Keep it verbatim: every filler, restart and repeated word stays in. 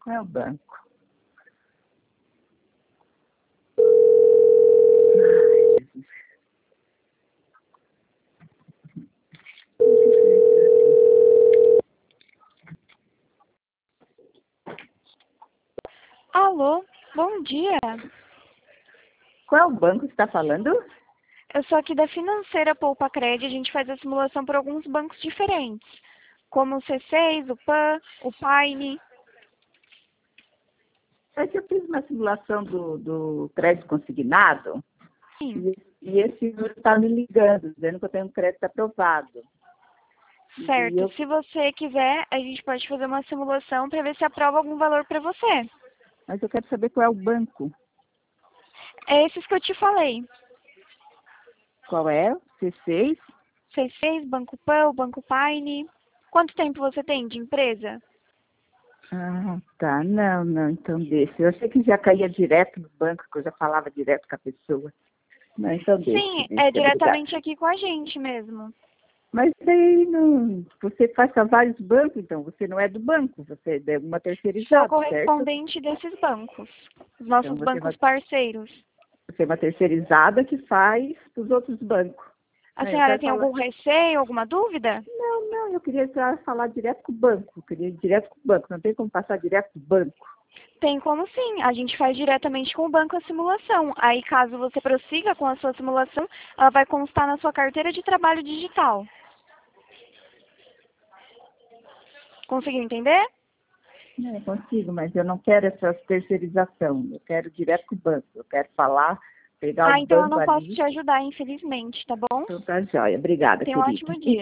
Qual é o banco? Alô, bom dia. Qual é o banco que você está falando? Eu sou aqui da Financeira Poupa Cred. A gente faz a simulação por alguns bancos diferentes, como o C seis, o PAN, o Paine. É que eu fiz uma simulação do, do crédito consignado Sim, e, e esse senhor está me ligando, dizendo que eu tenho um crédito aprovado. E certo. eu, Se você quiser, a gente pode fazer uma simulação para ver se aprova algum valor para você. mas eu quero saber qual é o banco. É esses que eu te falei. Qual é? C seis? C seis, Banco PAN, o Banco Paine. Quanto tempo você tem de empresa? Ah, tá. Não, não, então deixa. Eu achei que já caía direto no banco, que eu já falava direto com a pessoa. Não, então deixa, Sim, deixa. é Obrigada. diretamente aqui com a gente mesmo. Mas aí não, você faz para vários bancos, então. Você não é do banco, você é de uma Sou terceirizada, certo? correspondente desses bancos, os Então nossos você é bancos uma, parceiros. você é uma terceirizada que faz para os outros bancos. A É, eu senhora quero tem falar. algum receio, alguma dúvida? Não, não, eu queria já falar direto com o banco. Eu queria ir direto com o banco. Não tem como passar direto do banco. Tem como sim, a gente faz diretamente com o banco a simulação. Aí, caso você prossiga com a sua simulação, ela vai constar na sua carteira de trabalho digital. Conseguiu entender? Não, eu consigo, mas eu não quero essa terceirização. Eu quero direto com o banco. Eu quero falar, pegar o Ah, então eu banco não posso ali. te ajudar, infelizmente, tá bom? Então tá jóia. Obrigada, Tenha um querida. ótimo dia.